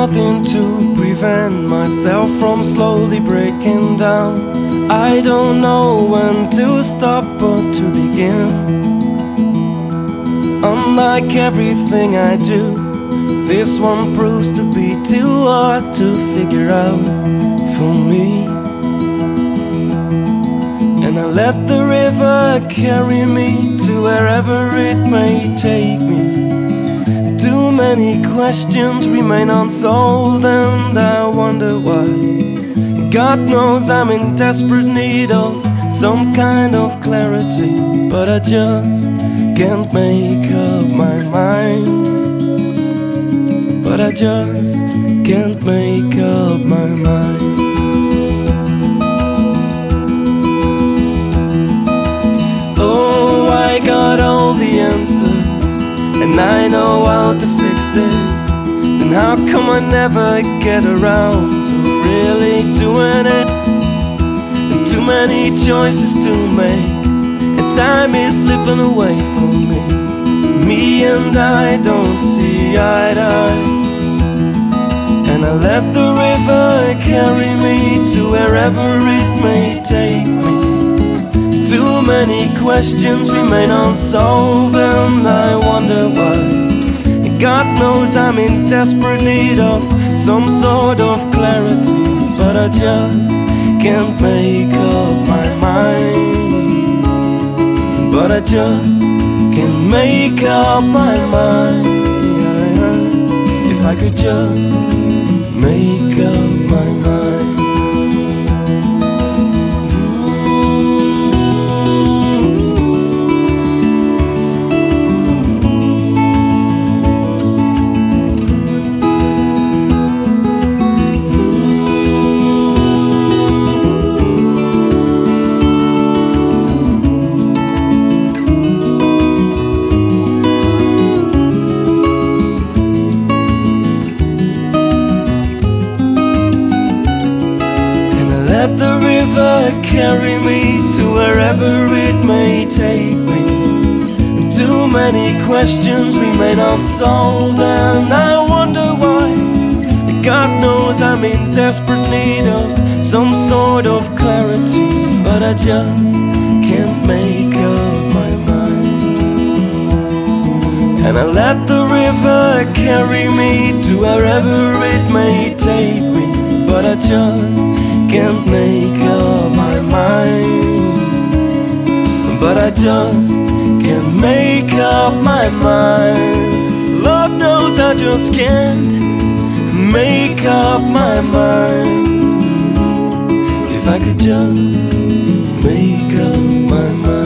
nothing to prevent myself from slowly breaking down. I don't know when to stop or to begin. Unlike everything I do, this one proves to be too hard to figure out for me. And I let the river carry me to wherever it may take me. Too many questions remain unsolved, and I wonder why. God knows I'm in desperate need of some kind of clarity, but I just can't make up my mind. But I just can't make up my mind. Oh, I got all the answers, and I know how to fix this. And how come I never get around to really doing it? And too many choices to make, and time is slipping away from me. Me and I don't see eye to eye. And I let the river carry me to wherever it may take me. Too many questions remain unsolved, and I wonder why. God knows I'm in desperate need of some sort of clarity, but I just can't make up my mind. But I just can't make up my mind. If I could just make up my mind. Let the river carry me to wherever it may take me. Too many questions remain unsolved, and I wonder why. God knows I'm in desperate need of some sort of clarity, but I just can't make up my mind. And I let the river carry me to wherever it may take me, but I just can't make up my mind. But I just can't make up my mind. Lord knows I just can't make up my mind. If I could just make up my mind.